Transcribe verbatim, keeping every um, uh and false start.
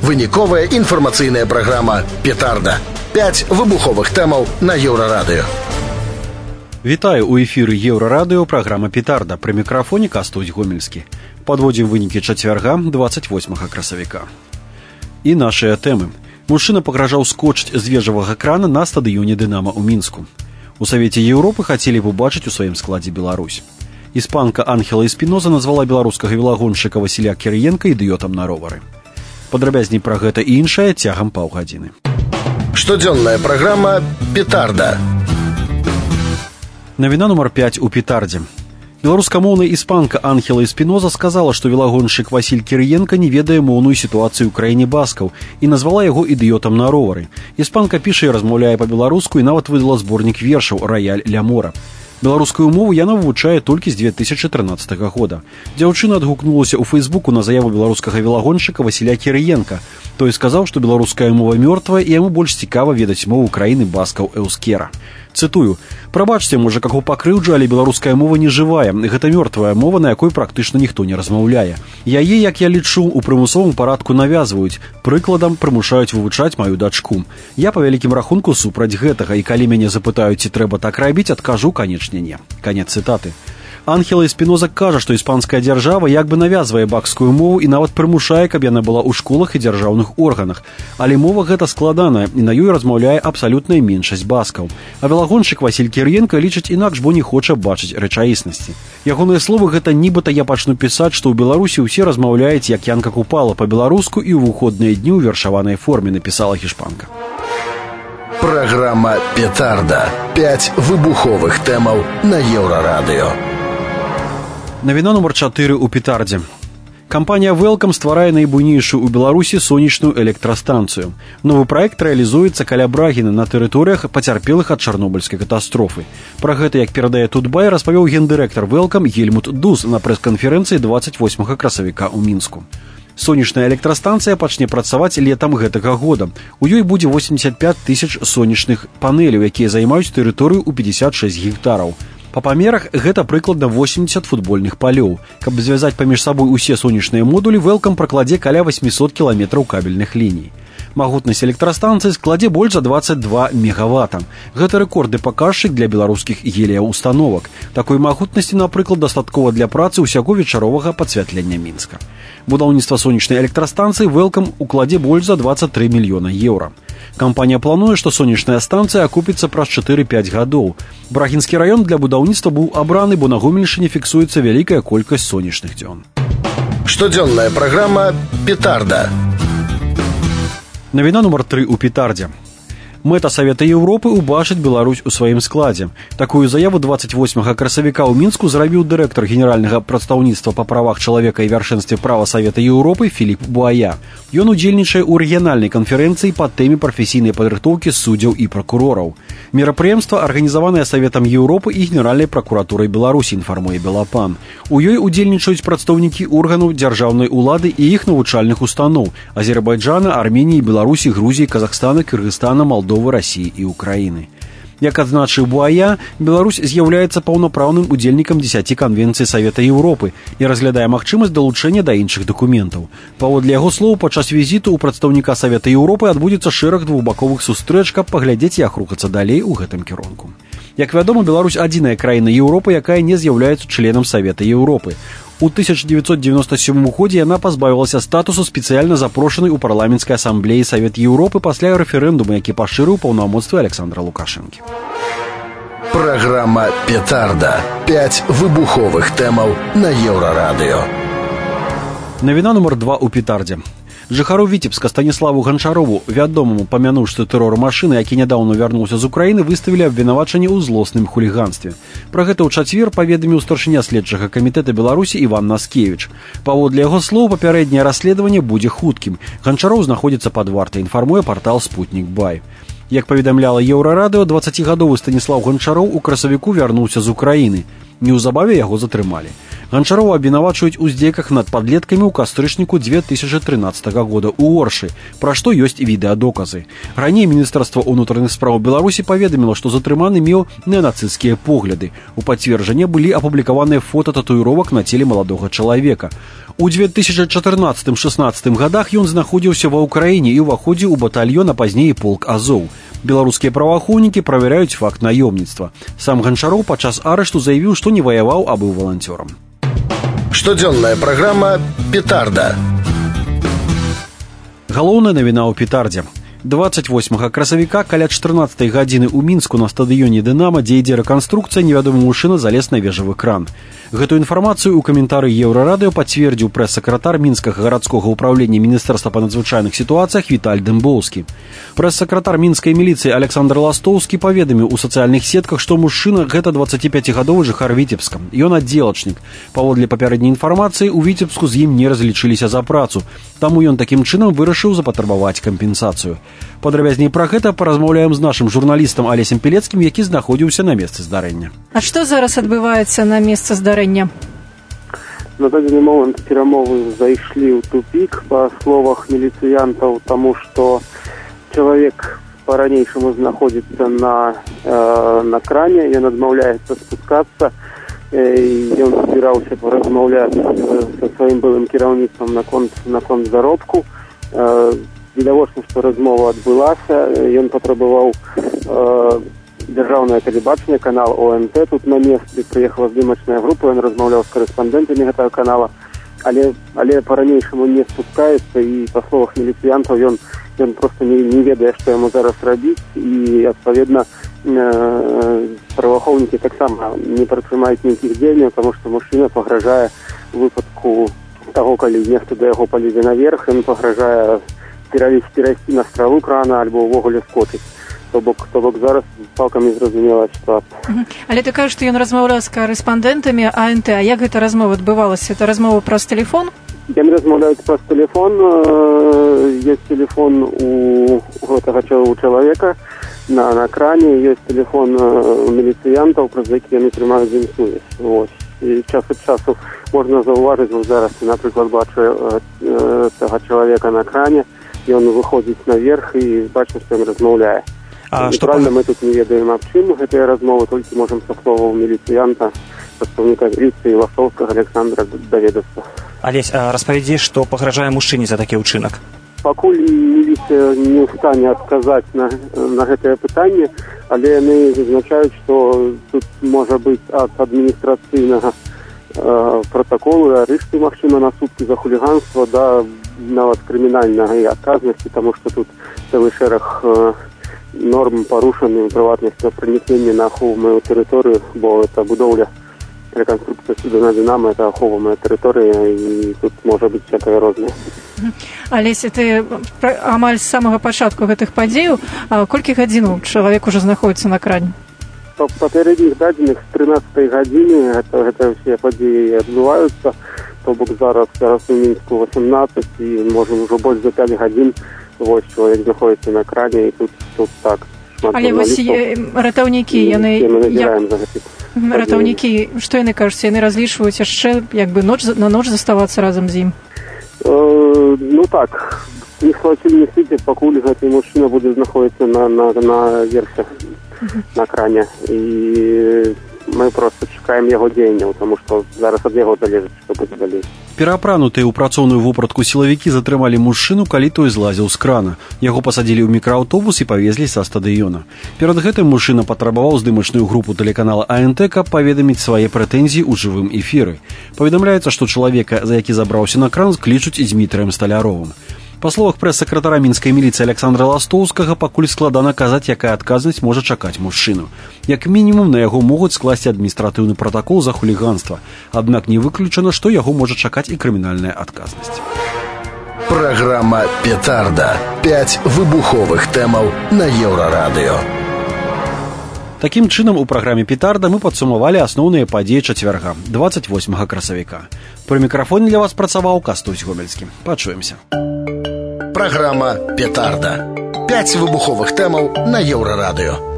Выніковая інфармацыйная праграма «Петарда». Пяць выбуховых тэмаў на Еўрарадыё. Вітаю, у эфіры Еўрарадыё, праграма «Петарда». Пры мікрафоне Кастусь Гомельскі. Падводзім вынікі чацвярга, дваццаць восьмага красавіка. І нашыя тэмы. Мужчына пагражаў скочыць з вежавага крана на стадыёне «Дынама» ў Мінску. У Савеце Еўропы хацелі б убачыць у сваім складзе Беларусь. Іспанка Анхела Эспіноза назвала беларускага велагоншчыка Васіля Кірыенка ідыётам на ровары. Падрабязней пра гэта і іншае цягам паўгадзіны. Штодзённая праграма «Петарда». Навіна нумар пяць у «Петардзе». Беларускамоўная іспанка Анхела Эспіноза сказала, што велагоншчык Васіль Кірыенка не ведае моўную сітуацыю ў краіне баскаў і назвала яго ідыётам на ровары. Іспанка піша і размаўляе па-беларуску і нават выдала зборнік вершаў «Раяль ля мора». Беларускую мову яна вывучае толькі з дзве тысячы трынаццатага года. Дзяўчына адгукнулася ў Фэйсбуку на заяву беларускага велагоншчыка Васіля Кірыенка. Той сказаў, што беларуская мова мёртвая і яму больш цікава ведаць мову краіны баскаў Эўскера. Цытую: «Прабачце, можа, каго пакрыўджу, але беларуская мова не жывая. Гэта мёртвая мова, на якой практычна ніхто не размаўляе. Яе, як я лічу, у прымусовым парадку навязваюць. Прыкладам прымушаюць вывучаць маю дачку. Я па вялікім рахунку супраць гэтага, і калі мяне запытаюць, ці трэба так рабіць, адкажу, канечне, не». Канец цытаты. Анхела Эспіноза кажа, што іспанская дзяржава як бы навязвае баскскую мову і нават прымушае, каб яна была ў школах і дзяржаўных органах. Але мова гэта складаная, і на ёй размаўляе абсалютная меншасць баскаў. А велагоншчык Васіль Кірыенка лічыць інакш, бо не хоча бачыць рэчаіснасці. Ягоныя словы гэта нібыта я пачну пісаць, што ў Беларусі ўсе размаўляюць як Янка Купала па-беларуску і ў выходныя дні ў вершаванай форме, напісала гішпанка. Праграма «Петарда». Пяць выбуховых тэмаў на Еўрарадыё. Навіна нумар чатыры ў «Петардзе». Кампанія «Велкам» стварае найбуйнейшую ў Беларусі сонечную электрастанцыю. Новы праект рэалізуецца каля Брагіна на тэрыторыях, пацярпелых ад чарнобыльскай катастрофы. Пра гэта, як перадае Тутбай, распавёў гендырэктар «Велкам» Гельмут Дус на прэс-канферэнцыі дваццаць восьмага красавіка ў Мінску. Сонечная электрастанцыя пачне працаваць летам гэтага года. У ёй будзе восемьдесят пять тысяч сонечных панеляў, якія займаюць тэрыторыю ў пятьдесят шесть гектараў. Па памерах гэта прыкладна восемьдесят футбольных палёў. Каб звязаць паміж сабой усе сонечныя модулі, «Велкам» пракладзе каля восемьсот кіламетраў кабельных ліній. Магутнасць электрастанцыі складзе больш за дваццаць два мегавата. Гэта рэкордны паказчык для беларускіх геліяустановак. Такой магутнасці, напрыклад, дастаткова для працы ўсяго вечаровага падсвятлення Мінска. Будаўніцтва сонечнай электрастанцыі «Велкам» укладзе больш за дваццаць тры мільёна еўра. Кампанія плануе, што сонечная станцыя акупіцца праз чатыры-пяць гадоў. Брагінскі раён для будаўніцтва быў абраны, бо на Гомельшчыне фіксуецца вялікая колькасць сонечных дзён. Штодзённая праграма «Петарда». Навіна нумар тры ў «Петардзе». Мэта Савета Еўропы убачыць Беларусь у сваім складзе. Такую заяву дваццаць восьмага красавіка ў Мінску зрабіў дырэктар генеральнага прадстаўніцтва па правах чалавека і вяршэнстве права Савета Еўропы Філіп Буая. Ён удзельнічае ў рэгіянальнай канферэнцыі па тэме прафесійнай падрыхтоўкі суддзяў і пракурораў. Мерапрыемства арганізаванае Саветам Еўропы і Генеральнай пракуратурай Беларусі, інфармуе Белапан. У ёй удзельнічаюць прадстаўнікі органаў дзяржаўнай улады і іх навучальных устаноў Азербайджана, Арменіі, Беларусі, Грузіі, Казахстана, Кыргызстана, Малдовы, Расіі і Украіны. Як адзначыў Буая, Беларусь з'яўляецца паўнапраўным удзельнікам дзесяці канвенцый Савета Еўропы і разглядае магчымасць далучэння да іншых дакументаў. Паводле яго слоў, падчас візіту ў прадстаўніка Савета Еўропы адбудзецца шэраг двухбаковых сустрэч, каб паглядзець, як рухацца далей у гэтым кірунку. Як вядома, Беларусь адзіная краіна Еўропы, якая не з'яўляецца членам Савета Еўропы. У тысяча дзевяцьсот девяносто сёмым годзе яна пазбавілася статусу спецыяльна запрошанай у парламенцкай асамблеі Савет Еўропы пасля рэферэндуму, які пашырыў паўнамоцтвы Александра Лукашэнкі. Праграма «Петарда». Пяць выбуховых тэмаў на Еўрарадыё. Навіна нумар два ў «Петардзе». Жыхару Віцебска Станіславу Ганчарову, вядомаму памянуўшы тэрор машыны, які нядаўна вярнуўся з Украіны, выставілі абвінавачанне ў злосным хуліганстве. Пра гэта ў чацвер паведаміў старшыня следчага камітэта Беларусі Іван Наскевіч. Паводле яго слоў, папярэдняе расследаванне будзе хуткім. Ганчароў знаходзіцца пад вартай, інфармуе партал «Спутнік Бай». Як паведамляла Еўрарадыё, дваццацігадовы Станіслаў Ганчароў у красавіку вярнуўся з Украіны. Неўзабаве яго затрымалі. Ганчарова абвінавачваюць у здзеках над падлеткамі ў кастрычніку две тысячи тринадцатого года ў Оршы, пра што ёсць відэадоказы. Раней Міністэрства ўнутраных спраў Беларусі паведаміла, што затрыманы меў неанацысцкія погляды. У пацверджанне былі апублікаваныя фота татуіровак на целе маладога чалавека. У две тысячи чатырнаццатым шэснаццатым гадах ён знаходзіўся ва ўкраіне і ўваходзіў у батальён, а пазней полк Азоў. Беларускія праваахоўнікі правяраюць факт наёмніцтва. Сам Ганчароў падчас арышту заявіў, што не ваяваў, а быў валанцёрам. Штодзённая праграма «Петарда». Галоўная навіна ў петардзе. двадцать восьмага красавіка каля чатырнаццатай гадзіны ў Мінску на стадыёне «Дынама», дзе ідзе рэканструкцыя, невядомы мужчына залез на вежавы кран. Гэтую інфармацыю ў каментары Еўрарадыё пацвердзіў прэс-сакратар Мінскага гарадскога ўправлення Міністэрства па надзвычайных сітуацыях Віталь Дэмбоўскі. Прэс-сакратар мінскай міліцыі Александр Ластоўскі паведаміў у сацыяльных сетках, што мужчына гэта дваццаціпяцігадовы жыхар Віцебска. Ён аддзелачнік. Паводле папярэдняй інфармацыі, у Віцебску з ім не разлічыліся за працу. Таму ён такім чынам вырашыў запатрабаваць кампенсацыю. Падрабязней пра гэта паразмаўляем з нашым журналістам Алесем Пілецкім, які знаходзіўся на месцы здарэння. А што зараз адбываецца на месцы здарэння? На дадзены момант перамовы зайшлі ў тупік, па словах міліцыянтаў, таму што чалавек па-ранейшаму знаходзіцца на, э, на кране, ён адмаўляецца спускацца, э, ён збіраўся паразмаўляць са сваім былым кіраўніцтвам наконт, наконт заробку. Э, Відавочна, што размова адбылася, ён патрабаваў э, дзяржаўнае тэлебачанне, канал О Н Т тут на месцы, прыехала здымачная група, ён размаўляў з карэспандэнтамі гэтага канала, але, але па-ранейшаму не спускаецца, і па словах міліцыянтаў ён, ён проста не, не ведае, што яму зараз рабіць, і адпаведна э, праваахоўнікі таксама не прадпрымаюць ніякіх дзеянняў, таму што мужчына пагражае у выпадку таго, калі нехта да яго палезе наверх, ён пагражае перайсці на страву крана альбо ўвогуле скочыць. То бок, то бок зараз цалкам незразумелая сітуацыя. Але ты кажаш, што ён размаўляў з карэспандэнтамі А Н Т. А як гэта размова адбывалася? Это размова праз тэлефон? Яны размаўляюць праз тэлефон. Ёсць тэлефон у гэтага чалавека на, на кране, ёсць тэлефон у міліцыянтаў, праз які яны трымаюць з ім сувязь. Вось. І час ад часу можна заўважыць, вось зараз, напрыклад, бачу э, э, таго чалавека на кране, ён выходзіць наверх і бачым, што ён размаўляе. Натуральна, мы тут не ведаем, аб чым гэтыя размовы, толькі можам са словаў міліцыянта, прадстаўніка міліцыі Ласоўскага Александра даведацца. Алесь, а распавядзі, што пагражае мужчыне за такі ўчынак? Пакуль міліцыя не ў стане адказаць на, на гэтае пытанне, але яны зазначаюць, што тут можа быць ад адміністрацыйнага э, пратаколу, арышты, магчыма, на суткі за хуліганства, да нават крымінальнага і адказнасці, таму што тут цэлы шэраг э, норм парушаны, у прыватнасці пранікнення на ахоўваную тэрыторыю, бо это будоўля, рэканструкцыя стадыёна «Дынамо» — это ахоўваная тэрыторыя, і тут можа быць всякае рознае. Алесь, ты амаль з самага пачатку гэтых падзеяў, колькі гадзінаў чалавек ужо знаходзіцца на кране? Па папярэдніх дадзеных з трынаццатай гадзіны гэта, гэта ўсе падзеі адбываюцца, то бок зараз зараз у Мінску васемнаццаць, і можам ужо больш за пяць гадзін вось чалавек знаходзіцца на кране, і тут, тут так шмат. Але вось ратаўнікі, яны... назіраем за гэтых. Ратаўнікі, што яны кажуць? Яны разлічваюць яшчэ як бы ноч, на ноч заставацца разам з ім? Э, ну так, ніхто не свіце, пакуль гэты мужчына будзе знаходзіцца на, на, на версе, на кране. І мы проста чакаем яго дзеянняў, таму што зараз ад яго залежыць, што будзе далей. Пераапранутыя ў працоўную вопратку сілавікі затрымалі мужчыну, калі той злазіў з крана. Яго пасадзілі ў мікрааўтобус і павезлі са стадыёна. Перад гэтым мужчына патрабаваў здымачную групу тэлеканала А Н Т, каб паведаміць свае прэтэнзіі ў жывым эфіры. Паведамляецца, што чалавека, за які забраўся на кран, клічуць Дзмітрыем Сталяровым. Па словах прэс-сакратара мінскай міліцыі Александра Ластоўскага, пакуль складана казаць, якая адказнасць можа чакаць мужчыну. Як мінімум, на яго могуць скласці адміністратыўны пратакол за хуліганства. Аднак не выключана, што яго можа чакаць і крымінальная адказнасць. Праграма «Петарда». Пяць выбуховых тэмаў на Еўрарадыё. Такім чынам, у праграме «Петарда» мы падсумавалі асноўныя падзеі чацвярга, двадцать восьмага красавіка. Пры мікрафоне для вас працаваў Кастусь Гомельскі. Пачуемся. Праграма «Петарда». Пяць выбуховых тэмаў на Еўрарадыё.